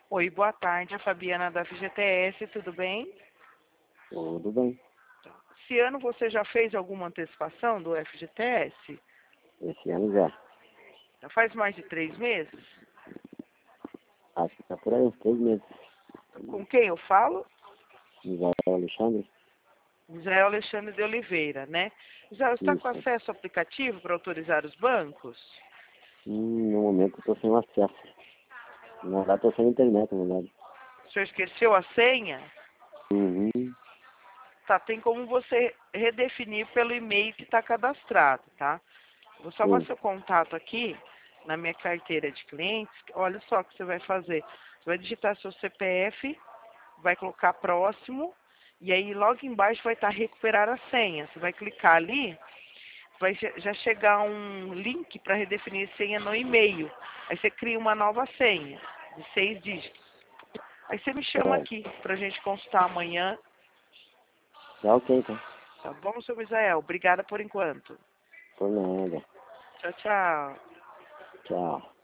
Oi, boa tarde, a Fabiana da FGTS, tudo bem? Tudo bem. Esse ano você já fez alguma antecipação do FGTS? Esse ano já. Já faz mais de 3 meses? Acho que tá por aí uns 3 meses. Com quem eu falo? Israel Alexandre? José Alexandre de Oliveira, né? Já está com Isso. acesso ao aplicativo para autorizar os bancos? No momento eu tô sem acesso. Na verdade tô sem internet, na verdade. O senhor esqueceu a senha? Uhum. Tá, tem como você redefinir pelo e-mail que está cadastrado, tá? Vou salvar Sim. seu contato aqui na minha carteira de clientes. Olha só o que você vai fazer. Você vai digitar seu CPF, vai colocar próximo, e aí logo embaixo vai estar recuperar a senha. Você vai clicar ali, vai já chegar um link para redefinir senha no e-mail. Aí você cria uma nova senha de 6 dígitos. Aí você me chama É. aqui para a gente consultar amanhã. Tá ok, então. Tá bom, seu Misael? Obrigada por enquanto. Por nada. Tchau, tchau. Tchau.